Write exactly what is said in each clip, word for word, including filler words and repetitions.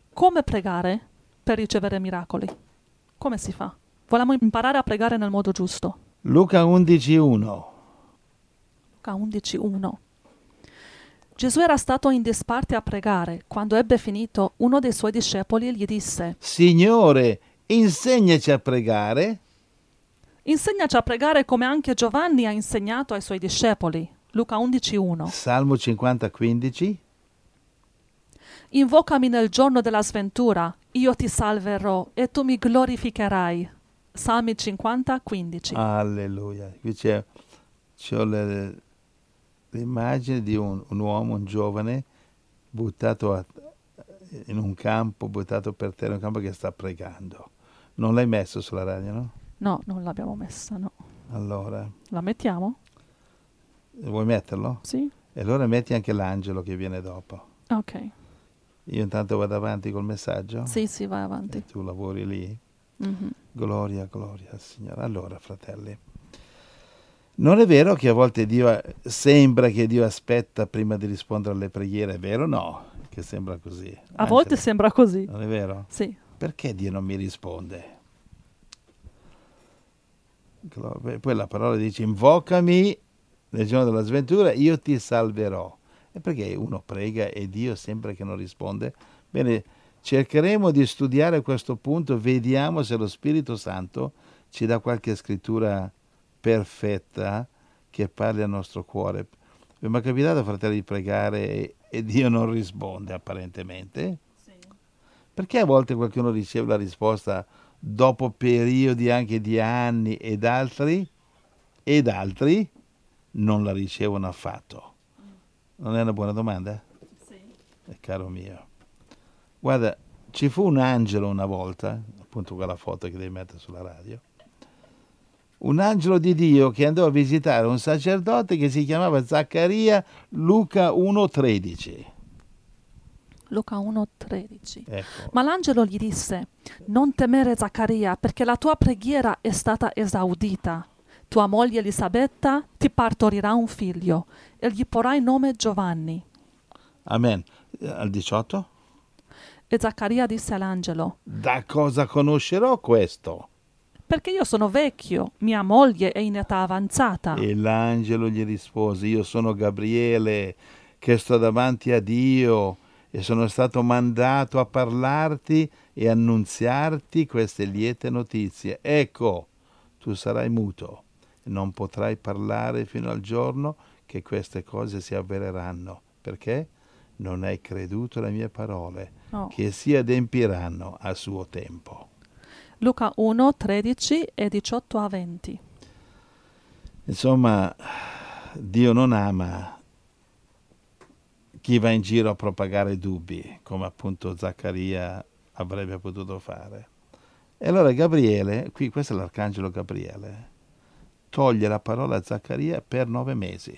come pregare per ricevere miracoli? Come si fa? Vogliamo imparare a pregare nel modo giusto. Luca undici uno. Luca undici uno. Gesù era stato in disparte a pregare. Quando ebbe finito, uno dei suoi discepoli gli disse: Signore, insegnaci a pregare. Insegnaci a pregare come anche Giovanni ha insegnato ai suoi discepoli. Luca undici uno. Salmo cinquanta quindici. Invocami nel giorno della sventura, io ti salverò e tu mi glorificherai. Salmi cinquanta quindici. Alleluia. Qui c'è, c'ho le, l'immagine di un, un uomo, un giovane, buttato a, in un campo, buttato per terra in un campo che sta pregando. Non l'hai messo sulla radio, no? No, non l'abbiamo messa, no. Allora, La mettiamo? vuoi metterlo? Sì. E allora metti anche l'angelo che viene dopo. Ok. Io intanto vado avanti col messaggio. Sì, sì, vai avanti. E tu lavori lì. Mm-hmm. Gloria, gloria al Signore. Allora, fratelli, non è vero che a volte Dio sembra che Dio aspetta prima di rispondere alle preghiere, è vero o no? Che sembra così. A Angelo, volte sembra così. non è vero? Sì. Perché Dio non mi risponde? Poi la parola dice: invocami nel giorno della sventura, io ti salverò. E perché uno prega e Dio sembra che non risponde? Bene, cercheremo di studiare questo punto, vediamo se lo Spirito Santo ci dà qualche scrittura perfetta che parli al nostro cuore. Vi è mai capitato, fratelli, di pregare e, e Dio non risponde apparentemente? Sì. Perché a volte qualcuno riceve la risposta dopo periodi anche di anni ed altri, ed altri non la ricevono affatto? Non è una buona domanda? Sì. Eh, caro mio. Guarda, ci fu un angelo una volta, appunto quella foto che devi mettere sulla radio, un angelo di Dio che andò a visitare un sacerdote che si chiamava Zaccaria, Luca uno tredici. Luca uno tredici. Ecco. Ma l'angelo gli disse: non temere, Zaccaria, perché la tua preghiera è stata esaudita. Tua moglie Elisabetta ti partorirà un figlio e gli porrai nome Giovanni. Amen. Al diciotto? E Zaccaria disse all'angelo: da cosa conoscerò questo? Perché io sono vecchio, mia moglie è in età avanzata. E l'angelo gli rispose: io sono Gabriele, che sto davanti a Dio e sono stato mandato a parlarti e annunziarti queste liete notizie. Ecco, tu sarai muto e non potrai parlare fino al giorno che queste cose si avvereranno. Perché? Non hai creduto alle mie parole, Oh. che si adempiranno a suo tempo. Luca uno tredici e diciotto a venti. Insomma, Dio non ama chi va in giro a propagare dubbi, come appunto Zaccaria avrebbe potuto fare. E allora Gabriele, qui questo è l'arcangelo Gabriele, toglie la parola a Zaccaria per nove mesi.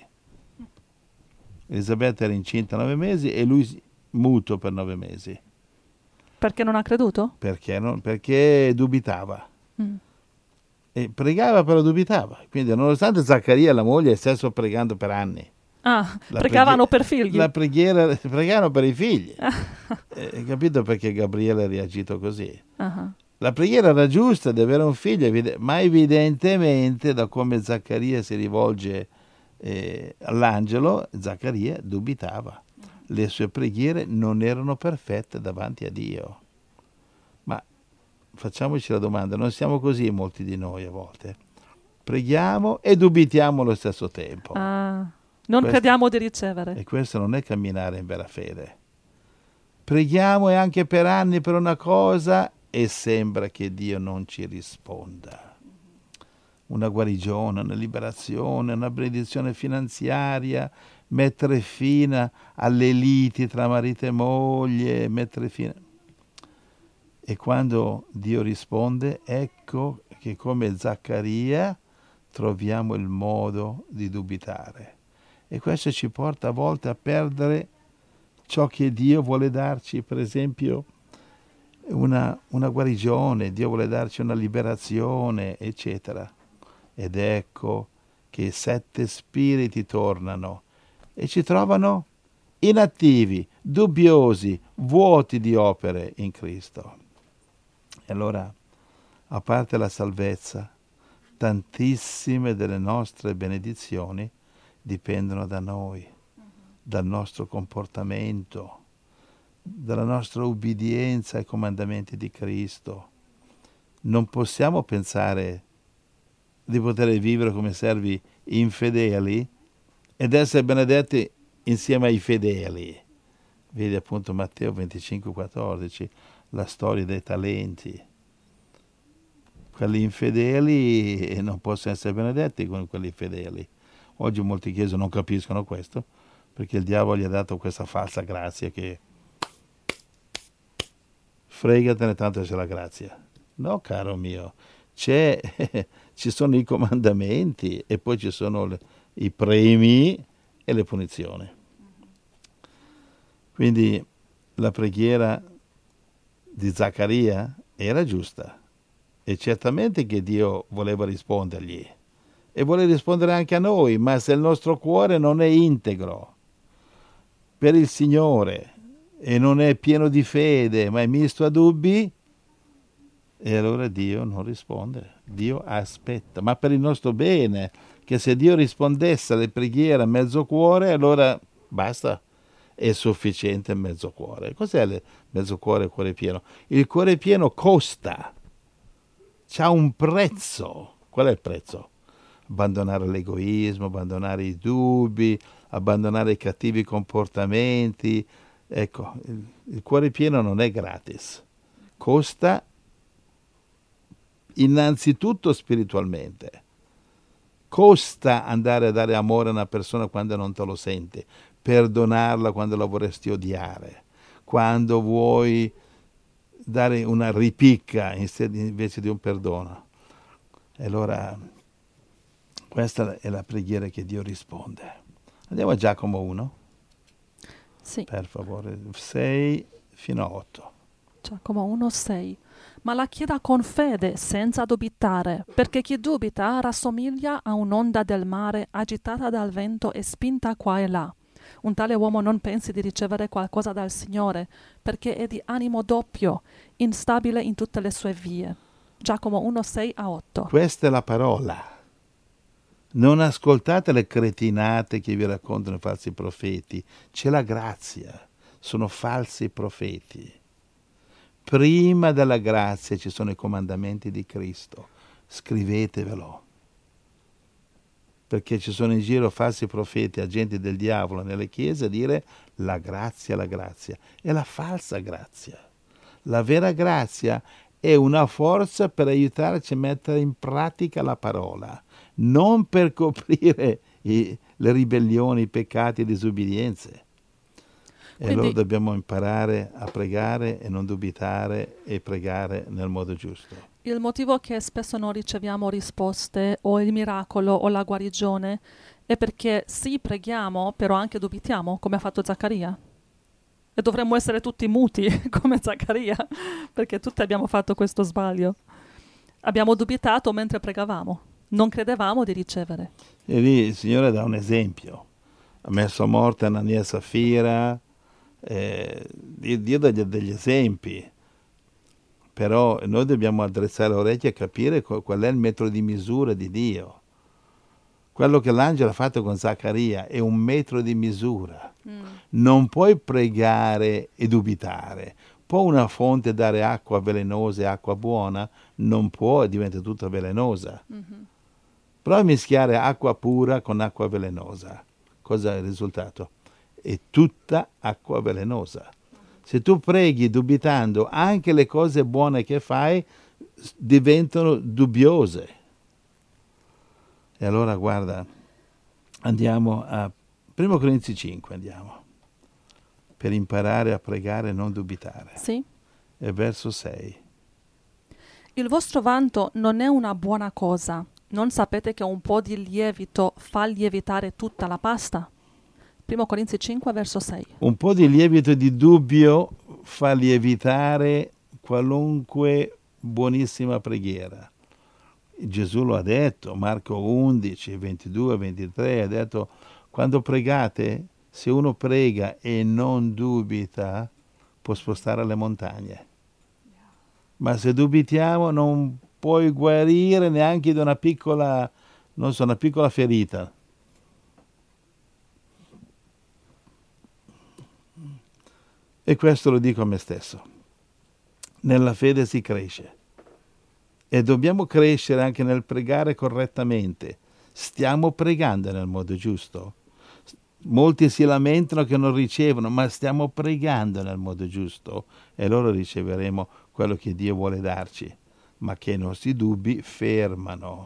Elisabetta era incinta nove mesi e lui muto per nove mesi. Perché non ha creduto? Perché? Non? Perché dubitava. Mm. E pregava però dubitava. Quindi nonostante Zaccaria e la moglie stessero pregando per anni. Ah, La pregavano preghi- per figli. La preghiera, pregavano per i figli. Hai capito perché Gabriele ha reagito così? Uh-huh. La preghiera era giusta di avere un figlio, ma evidentemente da come Zaccaria si rivolge eh, all'angelo, Zaccaria dubitava. Le sue preghiere non erano perfette davanti a Dio. Ma facciamoci la domanda, non siamo così molti di noi a volte? Preghiamo e dubitiamo allo stesso tempo. Ah, non questo, crediamo di ricevere. E questo non è camminare in vera fede. Preghiamo e anche per anni per una cosa e sembra che Dio non ci risponda. Una guarigione, una liberazione, una benedizione finanziaria, mettere fine alle liti tra marito e moglie, mettere fine. E quando Dio risponde, ecco che come Zaccaria troviamo il modo di dubitare. E questo ci porta a volte a perdere ciò che Dio vuole darci, per esempio una, una guarigione, Dio vuole darci una liberazione, eccetera. Ed ecco che sette spiriti tornano e ci trovano inattivi, dubbiosi, vuoti di opere in Cristo. E allora, a parte la salvezza, tantissime delle nostre benedizioni dipendono da noi, dal nostro comportamento, dalla nostra ubbidienza ai comandamenti di Cristo. Non possiamo pensare di poter vivere come servi infedeli ed essere benedetti insieme ai fedeli. Vedi appunto Matteo venticinque quattordici, la storia dei talenti. Quelli infedeli non possono essere benedetti con quelli fedeli. Oggi molte chiese non capiscono questo, perché il diavolo gli ha dato questa falsa grazia che fregatene, tanto c'è la grazia. No, caro mio, c'è, ci sono i comandamenti e poi ci sono le, i premi e le punizioni. Quindi la preghiera di Zaccaria era giusta e certamente che Dio voleva rispondergli e vuole rispondere anche a noi, ma se il nostro cuore non è integro per il Signore e non è pieno di fede, ma è misto a dubbi, e allora Dio non risponde. Dio aspetta, ma per il nostro bene, che se Dio rispondesse alle preghiere a mezzo cuore, allora basta, è sufficiente mezzo cuore. Cos'è il mezzo cuore e cuore pieno? Il cuore pieno costa, c'ha un prezzo. Qual è il prezzo? Abbandonare l'egoismo, abbandonare i dubbi, abbandonare i cattivi comportamenti. Ecco, il, il cuore pieno non è gratis, costa innanzitutto spiritualmente. Costa andare a dare amore a una persona quando non te lo sente, perdonarla quando la vorresti odiare, quando vuoi dare una ripicca invece di un perdono. E allora questa è la preghiera che Dio risponde. Andiamo a Giacomo uno. Sì. Per favore, sei fino a otto. Giacomo uno sei. Ma la chieda con fede, senza dubitare, perché chi dubita rassomiglia a un'onda del mare agitata dal vento e spinta qua e là. Un tale uomo non pensi di ricevere qualcosa dal Signore, perché è di animo doppio, instabile in tutte le sue vie. Giacomo uno sei a otto. Questa è la parola. Non ascoltate le cretinate che vi raccontano i falsi profeti. C'è la grazia. Sono falsi profeti. Prima della grazia ci sono i comandamenti di Cristo. Scrivetevelo. Perché ci sono in giro falsi profeti, agenti del diavolo nelle chiese a dire la grazia, la grazia. È la falsa grazia. La vera grazia è una forza per aiutarci a mettere in pratica la parola, non per coprire i, le ribellioni, i peccati e le disubbidienze. E Quindi, allora dobbiamo imparare a pregare e non dubitare e pregare nel modo giusto. il motivo che spesso non riceviamo risposte o il miracolo o la guarigione è perché sì, preghiamo, però anche dubitiamo, come ha fatto Zaccaria. E dovremmo essere tutti muti come Zaccaria, perché tutti abbiamo fatto questo sbaglio. Abbiamo dubitato mentre pregavamo, non credevamo di ricevere. E lì il Signore dà un esempio. Ha messo a morte Anania e Safira, eh, Dio dà degli esempi. Però noi dobbiamo addrezzare le orecchie e capire qual è il metro di misura di Dio. Quello che l'angelo ha fatto con Zaccaria è un metro di misura. Mm. Non puoi pregare e dubitare. Può una fonte dare acqua velenosa e acqua buona? Non può, diventa tutta velenosa. Mm-hmm. Prova a mischiare acqua pura con acqua velenosa. Cosa è il risultato? È tutta acqua velenosa. Se tu preghi dubitando, anche le cose buone che fai diventano dubbiose. E allora guarda, andiamo a primo Corinzi cinque, andiamo, per imparare a pregare e non dubitare. Sì. E verso sei. Il vostro vanto non è una buona cosa. Non sapete che un po' di lievito fa lievitare tutta la pasta? primo Corinzi cinque, verso sei. Un po' di lievito di dubbio fa lievitare qualunque buonissima preghiera. Gesù lo ha detto, Marco undici, ventidue, ventitré, ha detto, quando pregate Se uno prega e non dubita, può spostare le montagne. Ma se dubitiamo non puoi guarire neanche di una piccola, non so, una piccola ferita. E questo lo dico a me stesso. Nella fede si cresce. E dobbiamo crescere anche nel pregare correttamente. Stiamo pregando nel modo giusto? Molti si lamentano che non ricevono, ma stiamo pregando nel modo giusto e allora riceveremo quello che Dio vuole darci, ma che i nostri dubbi fermano.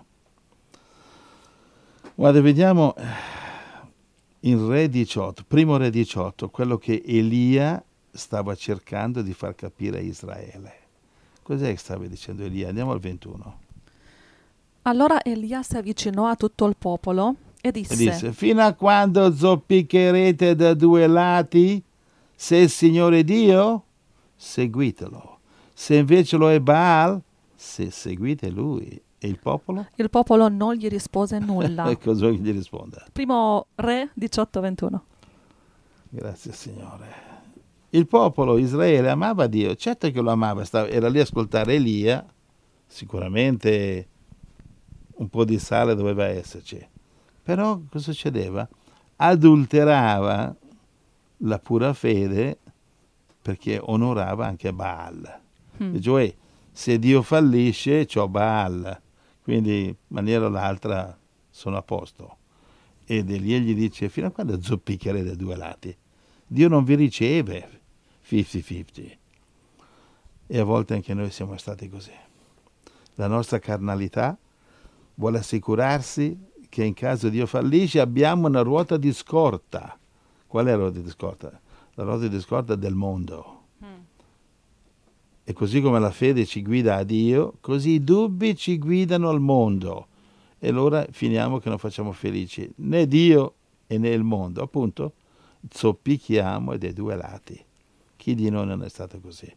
Guarda, vediamo in Re diciotto, primo Re diciotto, quello che Elia stava cercando di far capire a Israele. Cos'è che stava dicendo Elia? Andiamo al ventuno. Allora Elia si avvicinò a tutto il popolo e disse, E disse, fino a quando zoppicherete da due lati? Se il Signore è Dio, seguitelo. Se invece lo è Baal, se seguite lui. E il popolo? il popolo non gli rispose nulla. E cosa vuoi che gli risponda? Primo Re diciotto ventuno. Grazie Signore. Il popolo Israele amava Dio, certo che lo amava, stava, era lì a ascoltare Elia, sicuramente un po' di sale doveva esserci. Però cosa succedeva? Adulterava la pura fede perché onorava anche Baal. Mm. E cioè, se Dio fallisce, c'ho Baal. Quindi, in maniera o l'altra, sono a posto. Ed Elia gli dice, fino a quando zoppiccherete dai due lati? Dio non vi riceve cinquanta cinquanta. E a volte anche noi siamo stati così. La nostra carnalità vuole assicurarsi che in caso Dio fallisce abbiamo una ruota di scorta. Qual è la ruota di scorta? La ruota di scorta del mondo. Mm. E così come la fede ci guida a Dio, così i dubbi ci guidano al mondo. E allora finiamo che non facciamo felici né Dio e né il mondo. Appunto, zoppichiamo dai due lati. Chi di noi non è stato così?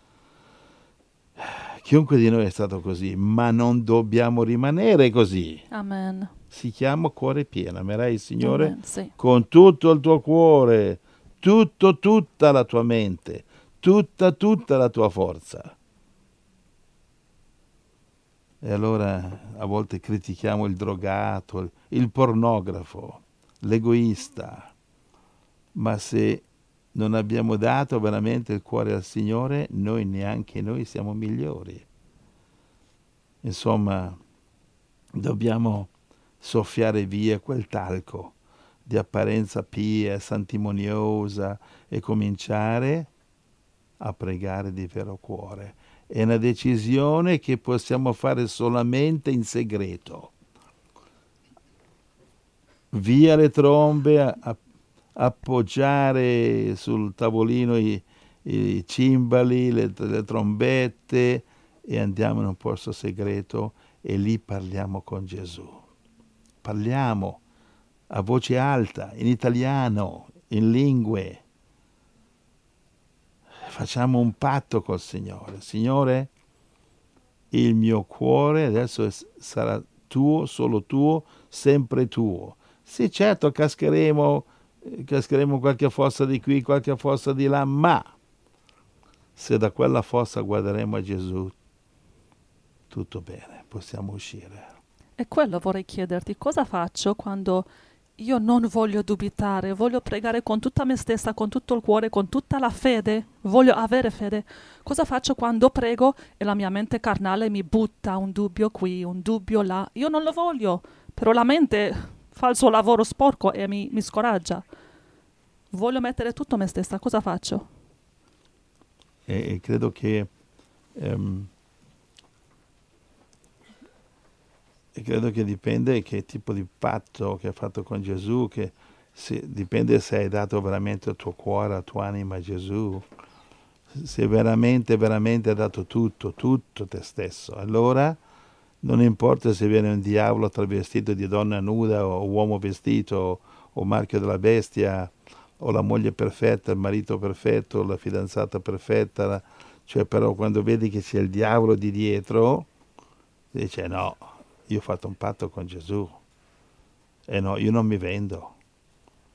Chiunque di noi è stato così, ma non dobbiamo rimanere così. Amen. Si chiama cuore pieno. Amerai il Signore Amen, sì. con tutto il tuo cuore, tutto, tutta la tua mente, tutta, tutta la tua forza. E allora a volte critichiamo il drogato, il pornografo, l'egoista, ma se non abbiamo dato veramente il cuore al Signore, noi neanche noi siamo migliori. Insomma, dobbiamo soffiare via quel talco di apparenza pia, santimoniosa e cominciare a pregare di vero cuore. È una decisione che possiamo fare solamente in segreto. Via le trombe, a, a, appoggiare sul tavolino i, i cimbali, le, le trombette e andiamo in un posto segreto e lì parliamo con Gesù. Parliamo a voce alta, in italiano, in lingue. Facciamo un patto col Signore. Signore, il mio cuore adesso sarà tuo, solo tuo, sempre tuo. Sì, certo, cascheremo, cascheremo qualche fossa di qui, qualche fossa di là, ma se da quella fossa guarderemo a Gesù, tutto bene, possiamo uscire. E quello vorrei chiederti, cosa faccio quando io non voglio dubitare, voglio pregare con tutta me stessa, con tutto il cuore, con tutta la fede, voglio avere fede. Cosa faccio quando prego e la mia mente carnale mi butta un dubbio qui, un dubbio là? Io non lo voglio, però la mente fa il suo lavoro sporco e mi, mi scoraggia. Voglio mettere tutto me stessa, cosa faccio? E, e credo che um, e credo che dipende che tipo di patto che hai fatto con Gesù, che se, dipende se hai dato veramente il tuo cuore, la tua anima a Gesù, se veramente, veramente hai dato tutto, tutto te stesso, allora non importa se viene un diavolo travestito di donna nuda o uomo vestito o marchio della bestia o la moglie perfetta, il marito perfetto, la fidanzata perfetta, la, cioè però quando vedi che c'è il diavolo di dietro, dice no, io ho fatto un patto con Gesù e no, io non mi vendo.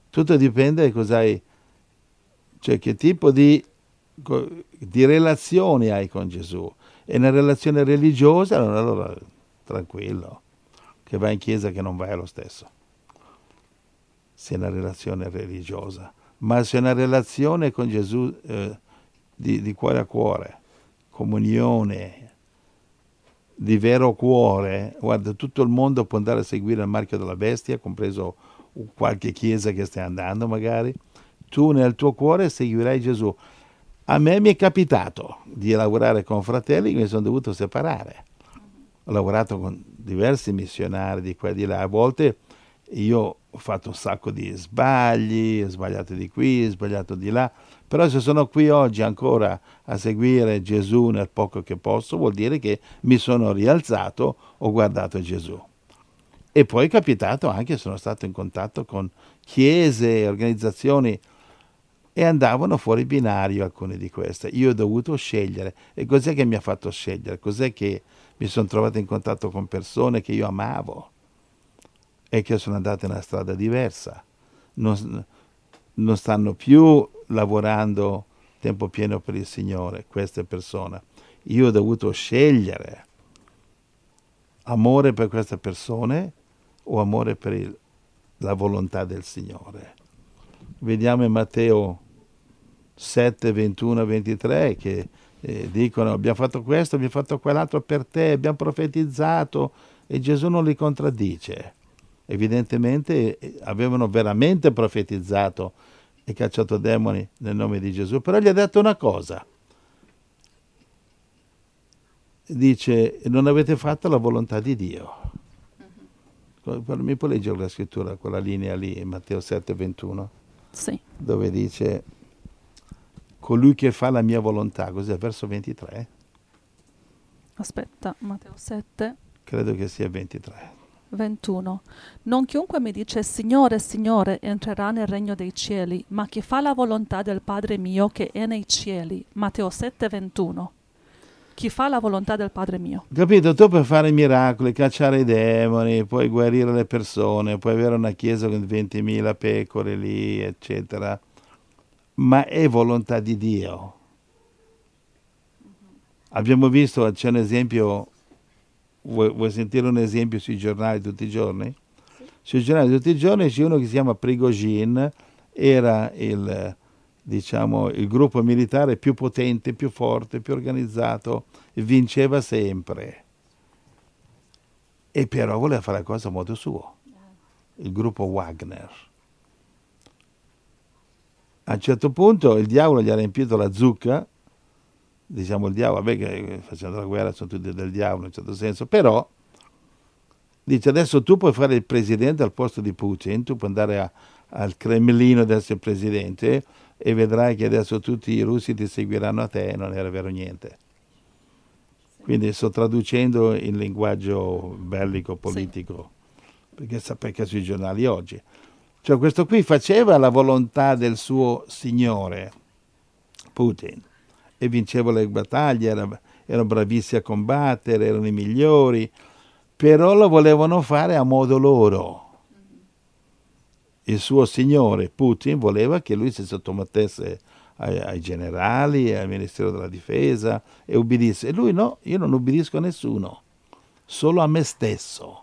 Tutto dipende da cos'hai, cioè che tipo di, di relazione hai con Gesù. E una relazione religiosa, allora tranquillo, che vai in chiesa che non vai è lo stesso. Se è una relazione religiosa. Ma se è una relazione con Gesù eh, di, di cuore a cuore, comunione, di vero cuore, guarda, tutto il mondo può andare a seguire il marchio della bestia, compreso qualche chiesa che stai andando magari, tu nel tuo cuore seguirai Gesù. A me mi è capitato di lavorare con fratelli che mi sono dovuto separare. Ho lavorato con diversi missionari di qua e di là, a volte io ho fatto un sacco di sbagli, ho sbagliato di qui, ho sbagliato di là, però se sono qui oggi ancora a seguire Gesù nel poco che posso, vuol dire che mi sono rialzato, ho guardato Gesù. E poi è capitato anche, sono stato in contatto con chiese, organizzazioni, e andavano fuori binario alcune di queste. Io ho dovuto scegliere. E cos'è che mi ha fatto scegliere? Cos'è che mi sono trovato in contatto con persone che io amavo e che sono andate in una strada diversa? Non, non stanno più lavorando tempo pieno per il Signore, queste persone. Io ho dovuto scegliere amore per queste persone o amore per il, la volontà del Signore. Vediamo in Matteo sette, ventuno, ventitré che eh, dicono abbiamo fatto questo, abbiamo fatto quell'altro per te, abbiamo profetizzato, e Gesù non li contraddice. Evidentemente eh, avevano veramente profetizzato e cacciato demoni nel nome di Gesù, però gli ha detto una cosa. Dice, non avete fatto la volontà di Dio. Mm-hmm. Mi può leggere la scrittura, quella linea lì, Matteo sette, ventuno? Sì. Dove dice, colui che fa la mia volontà, cos'è? Verso ventitré? Aspetta, Matteo sette. Credo che sia ventitré. ventuno. Non chiunque mi dice Signore, Signore, entrerà nel regno dei cieli, ma chi fa la volontà del Padre mio che è nei cieli. Matteo sette, ventuno. Chi fa la volontà del Padre mio. Capito? Tu puoi fare miracoli, cacciare i demoni, puoi guarire le persone, puoi avere una chiesa con ventimila pecore lì, eccetera. Ma è volontà di Dio. Mm-hmm. Abbiamo visto, c'è un esempio, vuoi, vuoi sentire un esempio sui giornali tutti i giorni? Sì. Sui giornali tutti i giorni c'è uno che si chiama Prigozhin, era il, diciamo, il gruppo militare più potente, più forte, più organizzato, vinceva sempre. E però voleva fare la cosa a modo suo, il gruppo Wagner. A un certo punto il diavolo gli ha riempito la zucca, diciamo il diavolo, vabbè che facendo la guerra sono tutti del diavolo in un certo senso, però dice adesso tu puoi fare il presidente al posto di Putin, tu puoi andare a, al Cremlino ad essere presidente e vedrai che adesso tutti i russi ti seguiranno a te, non era vero niente. Quindi sto traducendo in linguaggio bellico, politico, sì. perché sapete sui giornali oggi. Cioè questo qui faceva la volontà del suo signore, Putin, e vinceva le battaglie, era, erano bravissimi a combattere, erano i migliori, però lo volevano fare a modo loro. Il suo signore, Putin, voleva che lui si sottomettesse ai, ai generali, al Ministero della Difesa e ubbidisse. E lui no, io non ubbidisco a nessuno, solo a me stesso.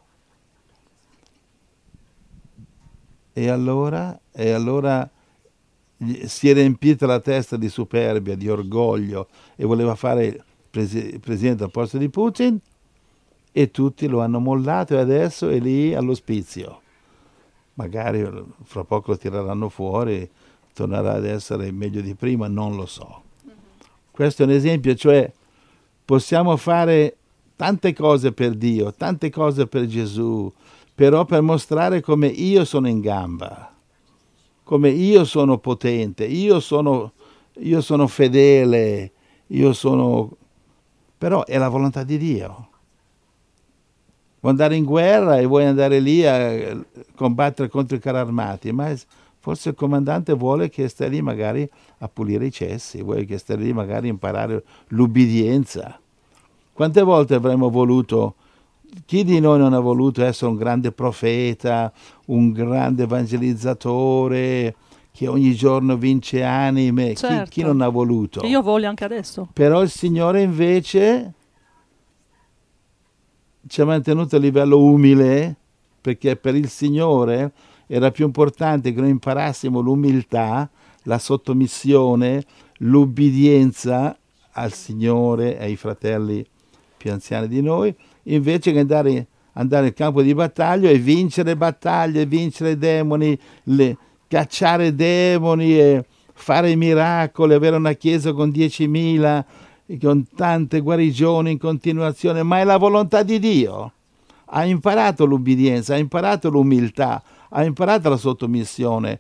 E allora, e allora si è riempita la testa di superbia, di orgoglio e voleva fare il presi- presidente al posto di Putin e tutti lo hanno mollato e adesso è lì all'ospizio. Magari fra poco lo tireranno fuori, tornerà ad essere meglio di prima, non lo so. Mm-hmm. Questo è un esempio, cioè possiamo fare tante cose per Dio, tante cose per Gesù, però per mostrare come io sono in gamba, come io sono potente, io sono, io sono fedele, io sono... però è la volontà di Dio. Vuoi andare in guerra e vuoi andare lì a combattere contro i carri armati, ma forse il comandante vuole che stai lì magari a pulire i cessi, vuole che stai lì magari a imparare l'ubbidienza. Quante volte avremmo voluto Chi di noi non ha voluto essere un grande profeta, un grande evangelizzatore, che ogni giorno vince anime? Chi, chi Certo. non ha voluto? E io voglio anche adesso. Però il Signore invece ci ha mantenuto a livello umile, perché per il Signore era più importante che noi imparassimo l'umiltà, la sottomissione, l'ubbidienza al Signore e ai fratelli più anziani di noi, invece che andare, andare nel campo di battaglia e vincere battaglie, vincere demoni, le, cacciare demoni e fare miracoli, avere una chiesa con diecimila, con tante guarigioni in continuazione, ma è la volontà di Dio. Ha imparato l'ubbidienza, ha imparato l'umiltà, ha imparato la sottomissione.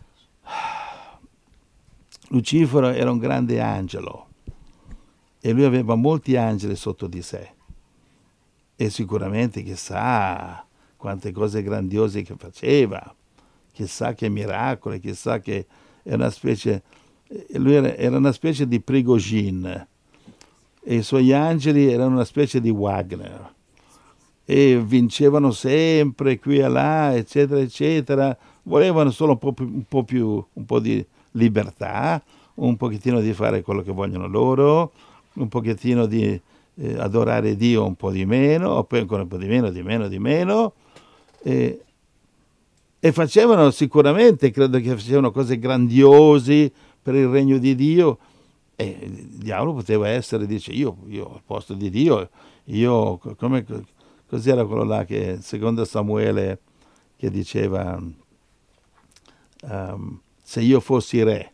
Lucifero era un grande angelo e lui aveva molti angeli sotto di sé e sicuramente chissà quante cose grandiose che faceva, chissà che miracoli, chissà che è una specie, lui era, era una specie di Prigogine e i suoi angeli erano una specie di Wagner e vincevano sempre qui e là, eccetera, eccetera. Volevano solo un po' più, un po' più, un po' di libertà, un pochettino di fare quello che vogliono loro, un pochettino di eh, adorare Dio un po' di meno, poi ancora un po' di meno, di meno, di meno. E, e facevano sicuramente, credo che facevano cose grandiose per il regno di Dio. E il diavolo poteva essere, dice, io, io al posto di Dio, io, come, cos'era quello là che, secondo Samuele, che diceva, um, se io fossi re,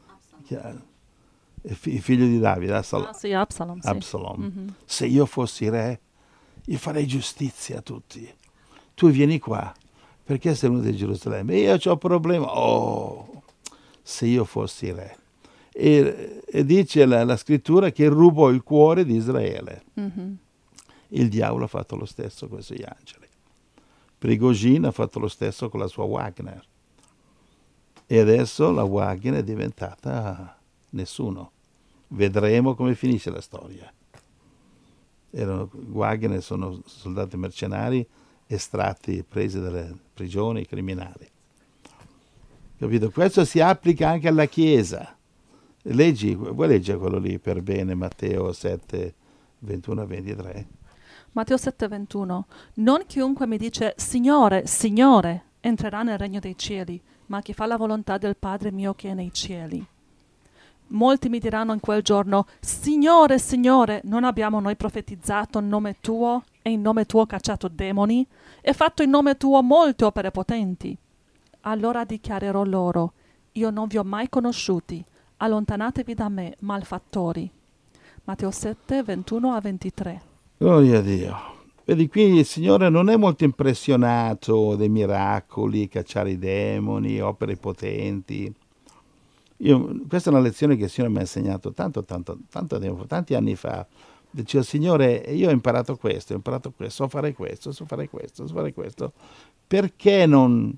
il figlio di Davide, Absalom, Ah, sì, Absalom, sì. Absalom. Mm-hmm. Se io fossi re, io farei giustizia a tutti. Tu vieni qua, perché sei venuto a Gerusalemme? Io ho problema. Oh, se io fossi re. E, e dice la, la scrittura che rubò il cuore di Israele. Mm-hmm. Il diavolo ha fatto lo stesso con i suoi angeli. Prigogine ha fatto lo stesso con la sua Wagner. E adesso la Wagner è diventata nessuno. Vedremo come finisce la storia. Erano, Wagner sono soldati mercenari estratti, presi dalle prigioni criminali. Capito? Questo si applica anche alla Chiesa. Leggi, vuoi leggere quello lì per bene, Matteo sette, ventuno a ventitré? Matteo sette, ventuno. Non chiunque mi dice Signore, Signore, entrerà nel regno dei cieli, ma chi fa la volontà del Padre mio che è nei cieli. Molti mi diranno in quel giorno, Signore, Signore, non abbiamo noi profetizzato in nome tuo e in nome tuo cacciato demoni e fatto in nome tuo molte opere potenti? Allora dichiarerò loro, io non vi ho mai conosciuti, allontanatevi da me, malfattori. Matteo sette, ventuno a ventitré. Gloria a Dio. Vedi, qui il Signore non è molto impressionato dei miracoli, cacciare i demoni, opere potenti. Io, questa è una lezione che il Signore mi ha insegnato tanto, tanto, tanto tempo, tanti anni fa. Dicevo, Signore, io ho imparato questo, ho imparato questo, so fare questo, so fare questo, so fare questo. Perché non,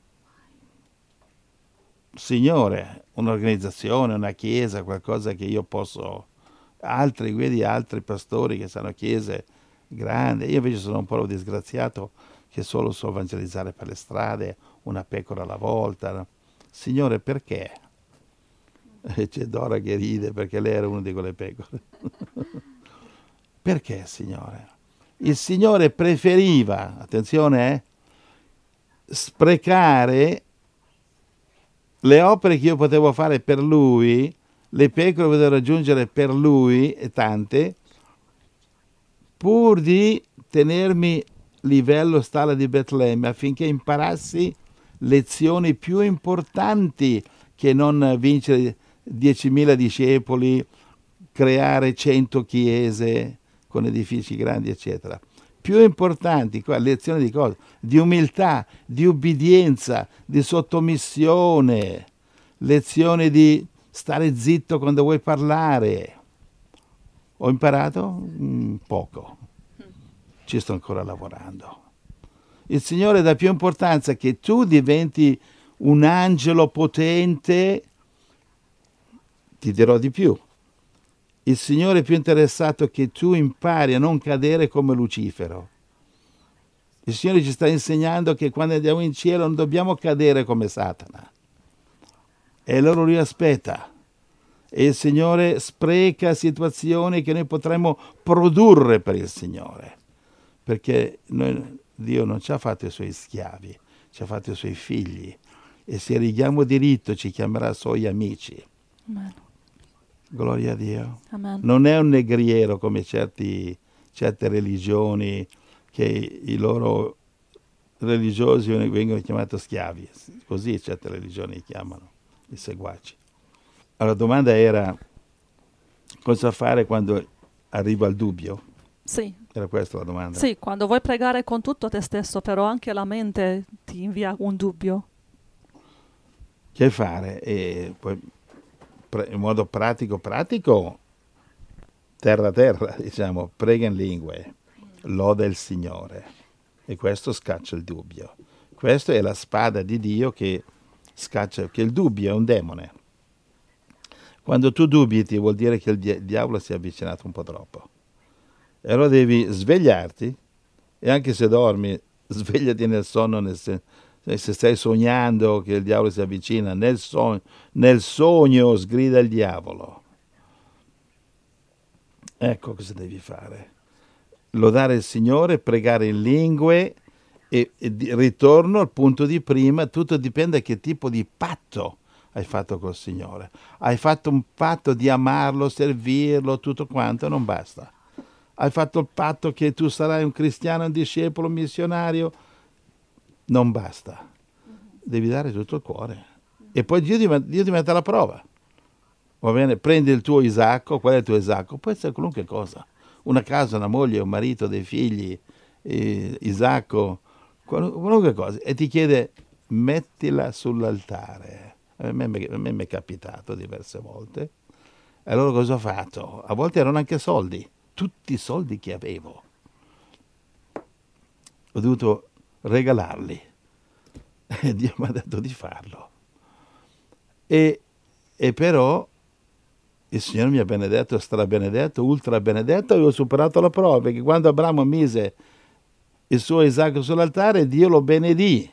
Signore, un'organizzazione, una chiesa, qualcosa che io posso, altri, vedi altri pastori che sanno chiese grandi, io invece sono un po' disgraziato che solo so evangelizzare per le strade, una pecora alla volta. Signore, perché? E c'è Dora che ride perché lei era una di quelle pecore. Perché, Signore? Il Signore preferiva, attenzione, eh, sprecare le opere che io potevo fare per Lui, le pecore potevo raggiungere per Lui, e tante, pur di tenermi livello stalla di Betlemme, affinché imparassi lezioni più importanti che non vincere diecimila discepoli, creare cento chiese con edifici grandi, eccetera. Più importanti, qua, lezioni di cosa? Di umiltà, di ubbidienza, di sottomissione, lezioni di stare zitto quando vuoi parlare. Ho imparato? Mm, poco. Ci sto ancora lavorando. Il Signore dà più importanza che tu diventi un angelo potente, ti dirò di più. Il Signore è più interessato che tu impari a non cadere come Lucifero. Il Signore ci sta insegnando che quando andiamo in cielo non dobbiamo cadere come Satana. E allora Lui aspetta. E il Signore spreca situazioni che noi potremmo produrre per il Signore. Perché noi, Dio non ci ha fatto i Suoi schiavi, ci ha fatto i Suoi figli. E se righiamo diritto ci chiamerà Suoi amici. Amen. Gloria a Dio. Amen. Non è un negriero come certi, certe religioni che i loro religiosi vengono chiamati schiavi. Così certe religioni li chiamano, i seguaci. Allora, la domanda era cosa fare quando arriva il dubbio? Sì. Era questa la domanda? Sì, quando vuoi pregare con tutto te stesso, però anche la mente ti invia un dubbio. Che fare? E poi, in modo pratico, pratico, terra terra, diciamo, prega in lingue, loda il Signore. E questo scaccia il dubbio. Questa è la spada di Dio che scaccia, che il dubbio è un demone. Quando tu dubiti vuol dire che il di- diavolo si è avvicinato un po' troppo. E allora devi svegliarti, e anche se dormi, svegliati nel sonno, nel sen- se stai sognando che il diavolo si avvicina, nel sogno, nel sogno sgrida il diavolo. Ecco cosa devi fare. Lodare il Signore, pregare in lingue e, e di- ritorno al punto di prima, tutto dipende da che tipo di patto hai fatto col Signore. Hai fatto un patto di amarlo, servirlo, tutto quanto, non basta. Hai fatto il patto che tu sarai un cristiano, un discepolo, un missionario, non basta. Devi dare tutto il cuore. E poi Dio ti, met- Dio ti mette alla prova. Va bene? Prendi il tuo Isacco, qual è il tuo Isacco? Può essere qualunque cosa. Una casa, una moglie, un marito, dei figli, eh, Isacco, qual- qualunque cosa. E ti chiede, mettila sull'altare. A me, a me mi è capitato diverse volte. E allora cosa ho fatto? A volte erano anche soldi, tutti i soldi che avevo. Ho dovuto regalarli. E Dio mi ha detto di farlo. E, e però il Signore mi ha benedetto, strabenedetto, ultra benedetto, avevo superato la prova, perché quando Abramo mise il suo Isacco sull'altare, Dio lo benedì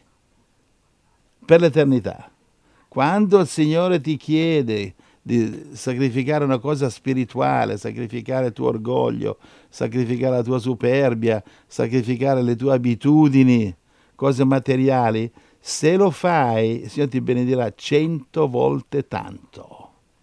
per l'eternità. Quando il Signore ti chiede di sacrificare una cosa spirituale, sacrificare il tuo orgoglio, sacrificare la tua superbia, sacrificare le tue abitudini, cose materiali, se lo fai, il Signore ti benedirà cento volte tanto.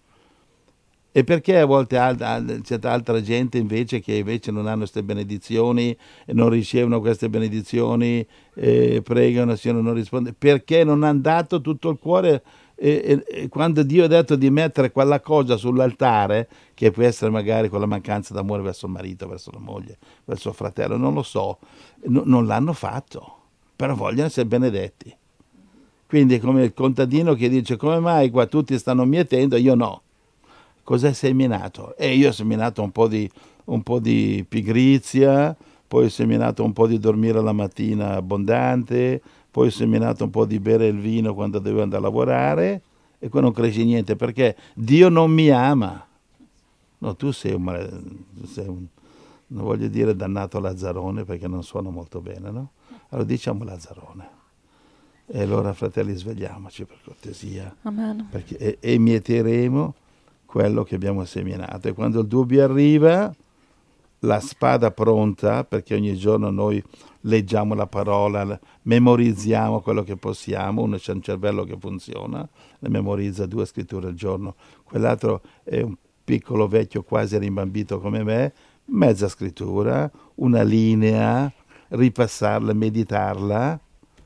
E perché a volte al- c'è altra gente invece che invece non hanno queste benedizioni e non ricevono queste benedizioni, eh, pregano, il Signore non risponde? Perché non hanno dato tutto il cuore e, e- e quando Dio ha detto di mettere quella cosa sull'altare, che può essere magari quella mancanza d'amore verso il marito, verso la moglie, verso il fratello, non lo so, no- non l'hanno fatto, però vogliono essere benedetti. Quindi è come il contadino che dice come mai qua tutti stanno mietendo, io no. Cos'hai seminato? E io ho seminato un po' di, un po' di pigrizia, poi ho seminato un po' di dormire la mattina abbondante, poi ho seminato un po' di bere il vino quando dovevo andare a lavorare e poi non cresce niente perché Dio non mi ama. No, tu sei un, male- sei un non voglio dire dannato Lazzarone perché non suona molto bene, no? Allora diciamo Lazzarone. E allora, fratelli, svegliamoci per cortesia, Amen. perché e, e mieteremo quello che abbiamo seminato. E quando il dubbio arriva, la spada pronta, perché ogni giorno noi leggiamo la parola, memorizziamo quello che possiamo, uno c'è un cervello che funziona, ne memorizza due scritture al giorno, quell'altro è un piccolo vecchio quasi rimbambito come me, mezza scrittura, una linea, ripassarla, meditarla,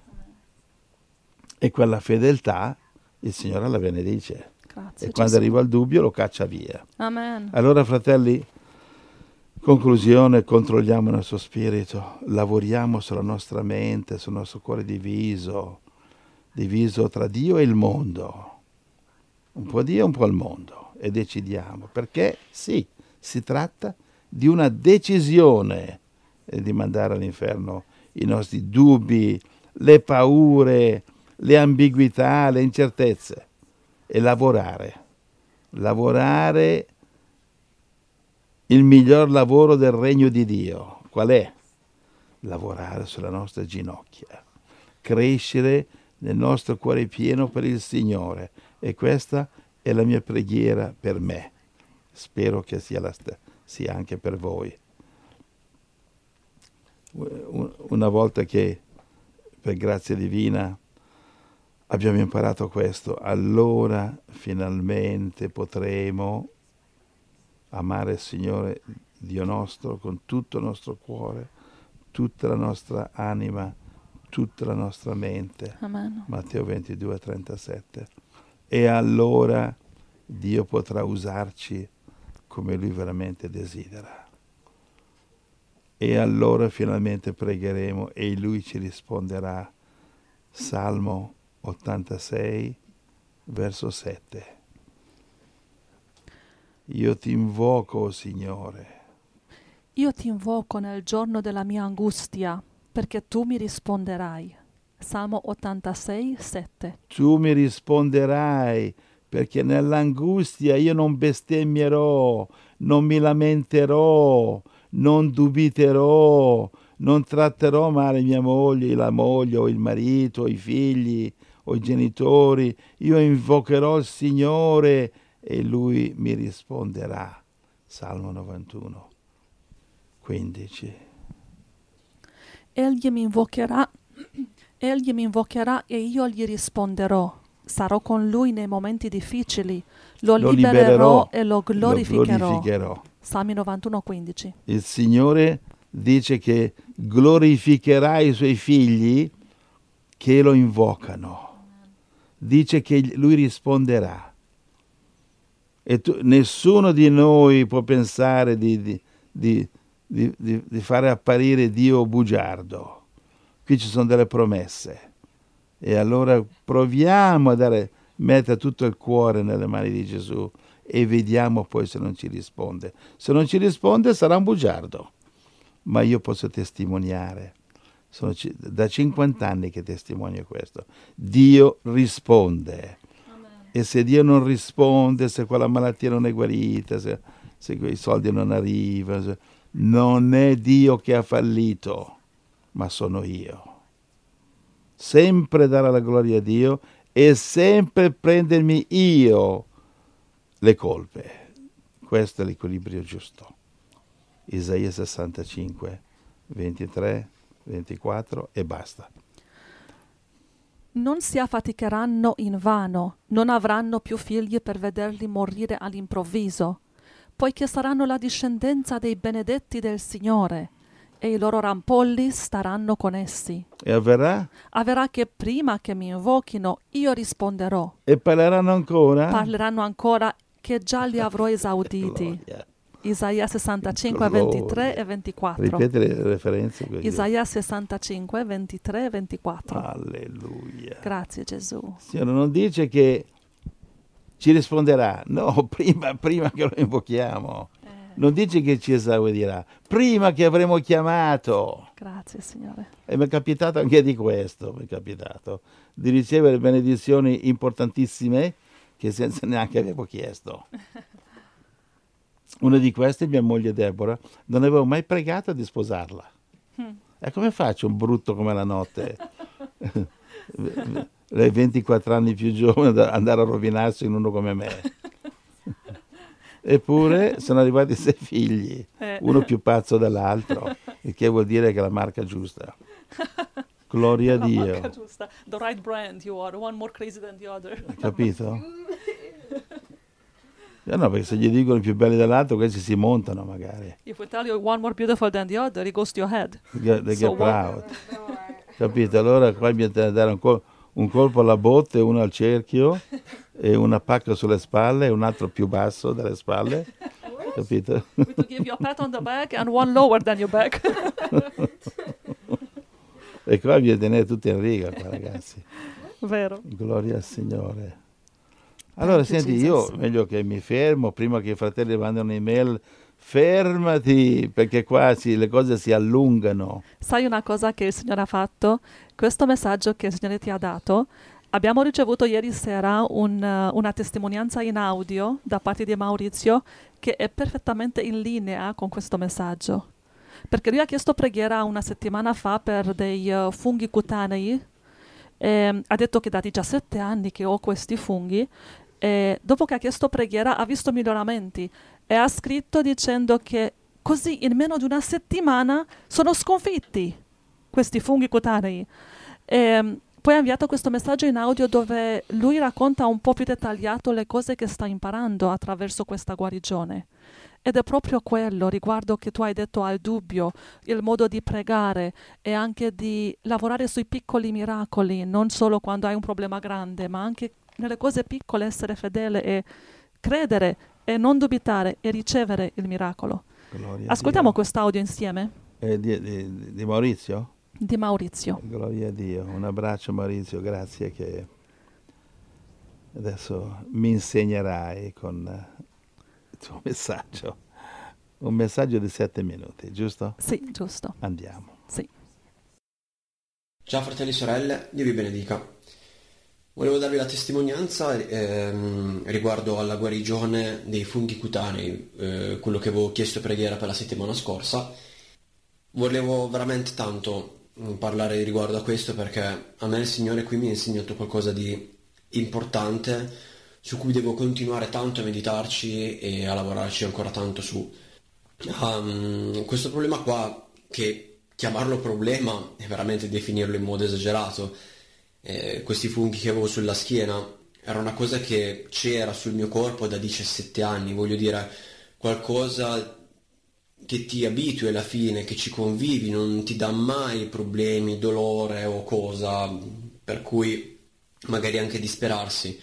e quella fedeltà il Signore la benedice. Grazie, E quando Gesù. arriva il dubbio lo caccia via. Amen. Allora, fratelli, conclusione, controlliamo il nostro spirito, lavoriamo sulla nostra mente, sul nostro cuore diviso, diviso tra Dio e il mondo. Un po' Dio e un po' il mondo. E decidiamo. Perché sì, si tratta di una decisione eh, di mandare all'inferno i nostri dubbi, le paure, le ambiguità, le incertezze. E lavorare. Lavorare il miglior lavoro del regno di Dio. Qual è? lavorare sulle nostre ginocchia, crescere nel nostro cuore pieno per il Signore. E questa è la mia preghiera per me. Spero che sia, la st- sia anche per voi. Una volta che, per grazia divina, abbiamo imparato questo, allora finalmente potremo amare il Signore Dio nostro con tutto il nostro cuore, tutta la nostra anima, tutta la nostra mente. Amen. Matteo ventidue, trentasette. E allora Dio potrà usarci come Lui veramente desidera. E allora finalmente pregheremo e Lui ci risponderà. Salmo ottantasei, verso sette. Io ti invoco, o Signore. Io ti invoco nel giorno della mia angustia, perché tu mi risponderai. Salmo ottantasei, sette. Tu mi risponderai, perché nell'angustia io non bestemmierò, non mi lamenterò, non dubiterò, non tratterò male mia moglie, la moglie o il marito, o i figli o i genitori. Io invocherò il Signore e Lui mi risponderà. Salmo novantuno, quindici. Egli mi invocherà, egli mi invocherà e io gli risponderò. Sarò con lui nei momenti difficili, lo, Lo libererò libererò, e lo lo glorificherò. glorificherò. Salmi novantuno, quindici. Il Signore dice che glorificherà i suoi figli che lo invocano. Dice che Lui risponderà. E tu, nessuno di noi può pensare di, di, di, di, di, di fare apparire Dio bugiardo. Qui ci sono delle promesse. E allora proviamo a dare, mettere tutto il cuore nelle mani di Gesù e vediamo poi se non ci risponde. Se non ci risponde sarà un bugiardo. Ma io posso testimoniare. Sono c- da cinquanta anni che testimonio questo. Dio risponde. Amen. E se Dio non risponde, se quella malattia non è guarita, se, se quei soldi non arrivano, se, non è Dio che ha fallito, ma sono io. Sempre dare la gloria a Dio e sempre prendermi io le colpe. Questo è l'equilibrio giusto. Isaia sessantacinque, ventitré, ventiquattro e basta. Non si affaticheranno in vano, non avranno più figli per vederli morire all'improvviso, poiché saranno la discendenza dei benedetti del Signore, e i loro rampolli staranno con essi. E avverrà? Avverrà che prima che mi invochino, io risponderò. E parleranno ancora? Parleranno ancora che già li avrò esauditi. Gloria. Isaia sessantacinque, Gloria. ventitré e ventiquattro. Ripete le referenze così. Isaia sessantacinque, ventitré e ventiquattro. Alleluia. Grazie Gesù. Il Signore non dice che ci risponderà, no, prima, prima che lo invochiamo. Non dice che ci esaudirà, prima che avremo chiamato. Grazie Signore. E mi è capitato anche di questo, mi è capitato, di ricevere benedizioni importantissime che senza neanche avevo chiesto. Una di queste, mia moglie Deborah, non avevo mai pregato di sposarla. Mm. E come faccio un brutto come la notte? Lei ventiquattro anni più giovane, ad andare a rovinarsi in uno come me. Eppure sono arrivati sei figli, Eh. uno più pazzo dell'altro, il che vuol dire che è la marca giusta. Gloria a La Dio. marca giusta. The right brand you are, one more crazy than the other. Hai capito? Eh no, perché se gli dicono i più belli dell'altro, questi si montano magari. If we tell you one more beautiful than the other, it goes to your head. They get, they So get what- proud. Capito? Allora qua bisogna dare un, col- un colpo alla botte, uno al cerchio, e una pacca sulle spalle e un altro più basso dalle spalle. Capito? We will give you a pat on the back and one lower than your back. E qua bisogna tenere tutti in riga, qua, ragazzi. Vero. Gloria al Signore. Allora, Thank you, senti, io Jesus. meglio che mi fermo prima che i fratelli mandino un'email. Fermati, perché qua si- le cose si allungano. Sai una cosa che il Signore ha fatto? Questo messaggio che il Signore ti ha dato, abbiamo ricevuto ieri sera un, uh, una testimonianza in audio da parte di Maurizio che è perfettamente in linea con questo messaggio. perché lui ha chiesto preghiera una settimana fa per dei uh, funghi cutanei. E ha detto che da diciassette anni che ho questi funghi e dopo che ha chiesto preghiera ha visto miglioramenti e ha scritto dicendo che così in meno di una settimana sono sconfitti questi funghi cutanei. E poi ha inviato questo messaggio in audio dove lui racconta un po' più dettagliato le cose che sta imparando attraverso questa guarigione. Ed è proprio quello riguardo che tu hai detto al dubbio, il modo di pregare e anche di lavorare sui piccoli miracoli, non solo quando hai un problema grande, ma anche nelle cose piccole essere fedele e credere e non dubitare e ricevere il miracolo. Gloria a Ascoltiamo Dio. quest'audio insieme Eh, di, di- di Maurizio? di Maurizio. Gloria a Dio. Un abbraccio Maurizio, grazie che adesso mi insegnerai con eh, il tuo messaggio. Un messaggio di sette minuti, giusto? Sì, giusto. Andiamo. Sì. Ciao fratelli e sorelle, Dio vi benedica. Volevo darvi la testimonianza ehm, riguardo alla guarigione dei funghi cutanei, eh, quello che avevo chiesto preghiera per la settimana scorsa. Volevo veramente tanto mm, parlare riguardo a questo perché a me il Signore qui mi ha insegnato qualcosa di importante su cui devo continuare tanto a meditarci e a lavorarci ancora tanto su. Um, questo problema qua, che chiamarlo problema è veramente definirlo in modo esagerato. Eh, questi funghi che avevo sulla schiena era una cosa che c'era sul mio corpo da diciassette anni, voglio dire, qualcosa che ti abitui alla fine, che ci convivi, non ti dà mai problemi, dolore o cosa, per cui magari anche disperarsi.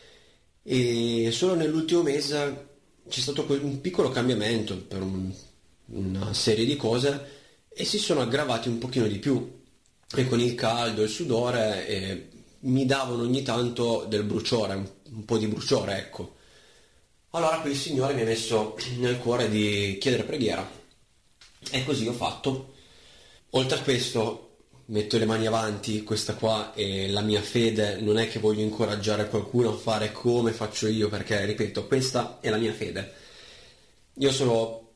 E solo nell'ultimo mese c'è stato que- un piccolo cambiamento per un- una serie di cose e si sono aggravati un pochino di più. E con il caldo e il sudore eh, mi davano ogni tanto del bruciore, un, un po' di bruciore, ecco. Allora qui il Signore mi ha messo nel cuore di chiedere preghiera e così ho fatto. Oltre a questo metto le mani avanti, questa qua è la mia fede, non è che voglio incoraggiare qualcuno a fare come faccio io, perché ripeto, questa è la mia fede. Io sono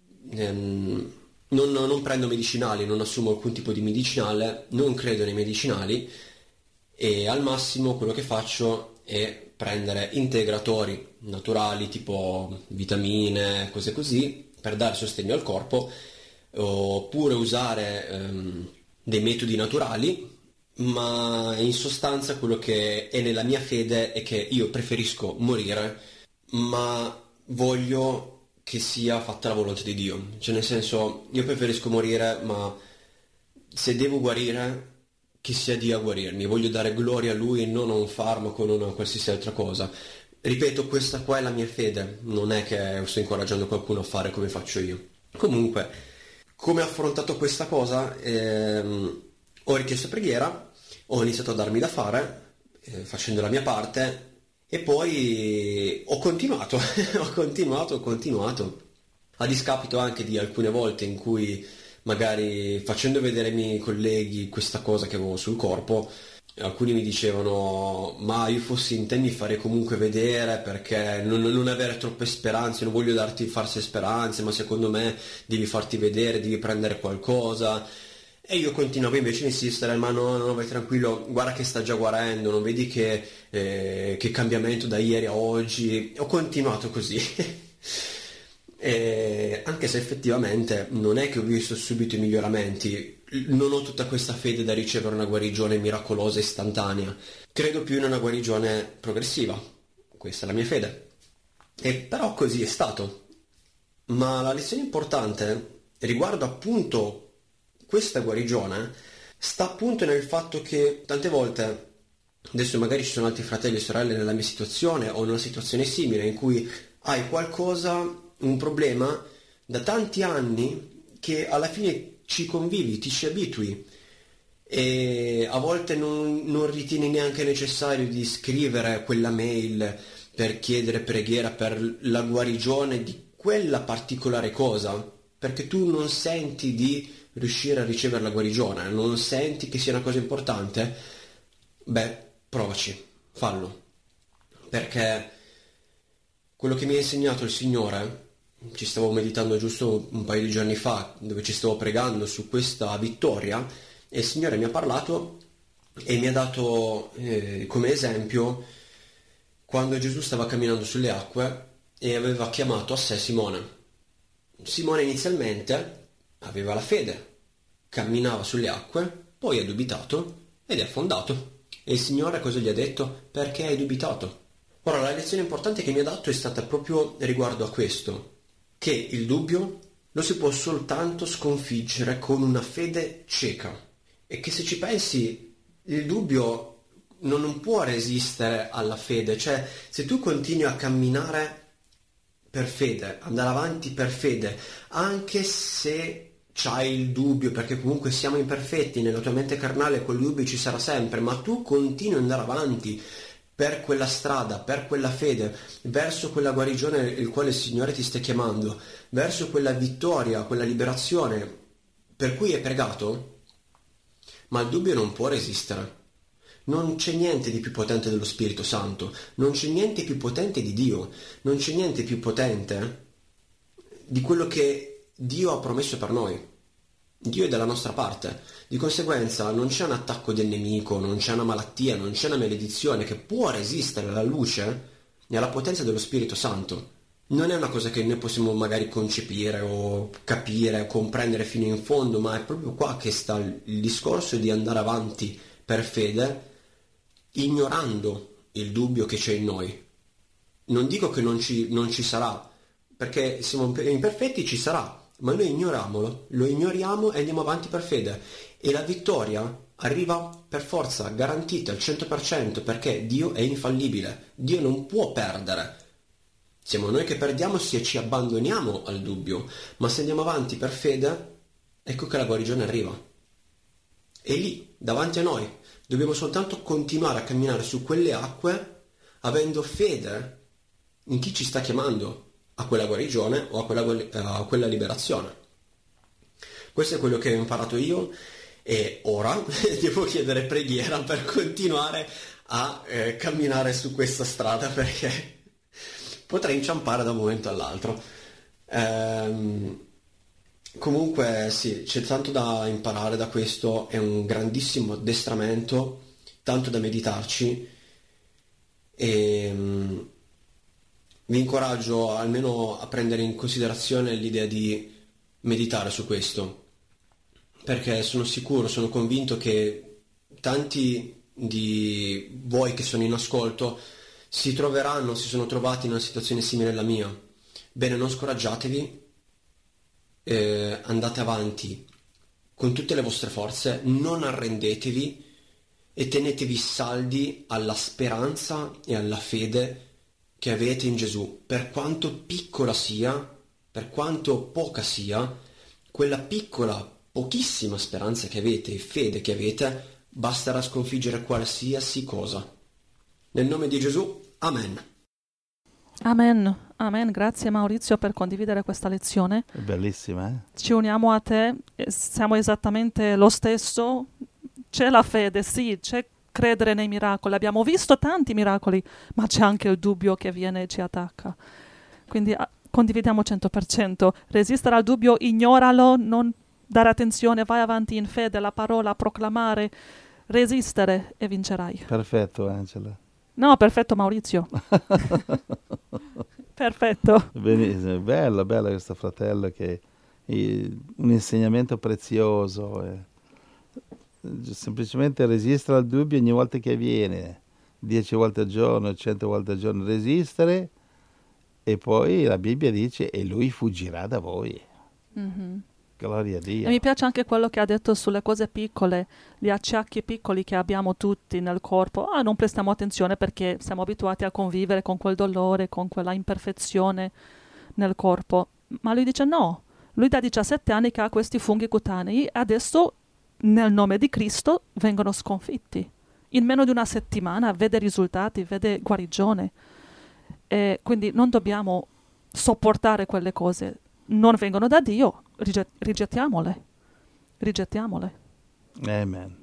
ehm, non, non prendo medicinali, non assumo alcun tipo di medicinale, non credo nei medicinali e al massimo quello che faccio è prendere integratori naturali tipo vitamine, cose così, per dare sostegno al corpo, oppure usare ehm, dei metodi naturali, ma in sostanza quello che è nella mia fede è che io preferisco morire, ma voglio che sia fatta la volontà di Dio. Cioè nel senso, io preferisco morire, ma se devo guarire, che sia Dio a guarirmi. Voglio dare gloria a Lui e non a un farmaco, non a qualsiasi altra cosa. Ripeto, questa qua è la mia fede, non è che sto incoraggiando qualcuno a fare come faccio io. Comunque, come ho affrontato questa cosa? Ehm, ho richiesto preghiera, ho iniziato a darmi da fare, eh, facendo la mia parte, e poi ho continuato, ho continuato, ho continuato, a discapito anche di alcune volte in cui magari facendo vedere ai miei colleghi questa cosa che avevo sul corpo, alcuni mi dicevano ma io fossi in te mi farei comunque vedere perché non, non avere troppe speranze, non voglio darti false speranze, ma secondo me devi farti vedere, devi prendere qualcosa. E io continuavo invece a insistere, ma no, no, vai tranquillo, guarda che sta già guarendo, non vedi che, eh, che cambiamento da ieri a oggi. Ho continuato così. E anche se effettivamente non è che ho visto subito i miglioramenti, non ho tutta questa fede da ricevere una guarigione miracolosa e istantanea. Credo più in una guarigione progressiva. Questa è la mia fede. E però così è stato. Ma la lezione importante riguardo appunto questa guarigione sta appunto nel fatto che tante volte, adesso magari ci sono altri fratelli e sorelle nella mia situazione o in una situazione simile in cui hai qualcosa, un problema da tanti anni che alla fine ci convivi, ti ci abitui e a volte non, non ritieni neanche necessario di scrivere quella mail per chiedere preghiera per la guarigione di quella particolare cosa, perché tu non senti di riuscire a ricevere la guarigione, non senti che sia una cosa importante, beh, provaci, fallo, perché quello che mi ha insegnato il Signore ci stavo meditando giusto un paio di giorni fa, dove ci stavo pregando su questa vittoria, e il Signore mi ha parlato e mi ha dato eh, come esempio quando Gesù stava camminando sulle acque e aveva chiamato a sé Simone. Simone inizialmente aveva la fede, camminava sulle acque, poi ha dubitato ed è affondato. E il Signore cosa gli ha detto? Perché hai dubitato? Ora, la lezione importante che mi ha dato è stata proprio riguardo a questo, che il dubbio lo si può soltanto sconfiggere con una fede cieca, e che se ci pensi il dubbio non può resistere alla fede, cioè se tu continui a camminare per fede, andare avanti per fede, anche se c'hai il dubbio, perché comunque siamo imperfetti, nella tua mente carnale quel dubbio ci sarà sempre, ma tu continui ad andare avanti per quella strada, per quella fede, verso quella guarigione il quale il Signore ti sta chiamando, verso quella vittoria, quella liberazione per cui hai pregato, ma il dubbio non può resistere. Non c'è niente di più potente dello Spirito Santo, non c'è niente più potente di Dio, non c'è niente più potente di quello che Dio ha promesso per noi. Dio è dalla nostra parte, di conseguenza non c'è un attacco del nemico, non c'è una malattia, non c'è una maledizione che può resistere alla luce e alla potenza dello Spirito Santo. Non è una cosa che noi possiamo magari concepire o capire o comprendere fino in fondo, ma è proprio qua che sta il discorso di andare avanti per fede, ignorando il dubbio che c'è in noi. Non dico che non ci, non ci sarà, perché siamo imperfetti, ci sarà, ma noi ignoriamolo, lo ignoriamo e andiamo avanti per fede. E la vittoria arriva per forza, garantita al cento per cento, perché Dio è infallibile, Dio non può perdere. Siamo noi che perdiamo se ci abbandoniamo al dubbio, ma se andiamo avanti per fede, ecco che la guarigione arriva. E lì, davanti a noi, dobbiamo soltanto continuare a camminare su quelle acque, avendo fede in chi ci sta chiamando a quella guarigione o a quella, a quella liberazione. Questo è quello che ho imparato io, e ora devo chiedere preghiera per continuare a eh, camminare su questa strada, perché potrei inciampare da un momento all'altro. Ehm, comunque sì, c'è tanto da imparare da questo, è un grandissimo addestramento, tanto da meditarci, e um, vi incoraggio almeno a prendere in considerazione l'idea di meditare su questo, perché sono sicuro, sono convinto che tanti di voi che sono in ascolto si troveranno, si sono trovati in una situazione simile alla mia. Bene, non scoraggiatevi, eh, andate avanti con tutte le vostre forze, non arrendetevi e tenetevi saldi alla speranza e alla fede che avete in Gesù. Per quanto piccola sia, per quanto poca sia, quella piccola, pochissima speranza che avete e fede che avete basterà sconfiggere qualsiasi cosa. Nel nome di Gesù, amen. Amen, amen. Grazie Maurizio per condividere questa lezione. È bellissima, eh? Ci uniamo a te, siamo esattamente lo stesso. C'è la fede, sì, c'è credere nei miracoli. Abbiamo visto tanti miracoli, ma c'è anche il dubbio che viene e ci attacca. Quindi ah, condividiamo cento per cento. Resistere al dubbio, ignoralo, non dare attenzione, vai avanti in fede, la parola, proclamare, resistere e vincerai. Perfetto, Angela. No, perfetto Maurizio. Perfetto. Benissimo, bello, bello questo fratello che è un insegnamento prezioso. Eh. Semplicemente resistere al dubbio ogni volta che viene, dieci volte al giorno, cento volte al giorno, resistere, e poi la Bibbia dice e lui fuggirà da voi. Mm-hmm. Gloria a Dio. E mi piace anche quello che ha detto sulle cose piccole, gli acciacchi piccoli che abbiamo tutti nel corpo. Ah, non prestiamo attenzione perché siamo abituati a convivere con quel dolore, con quella imperfezione nel corpo. Ma lui dice no, lui da diciassette anni che ha questi funghi cutanei, adesso nel nome di Cristo vengono sconfitti. In meno di una settimana vede risultati, vede guarigione. E quindi non dobbiamo sopportare quelle cose. Non vengono da Dio, rigettiamole. Rigettiamole. Amen.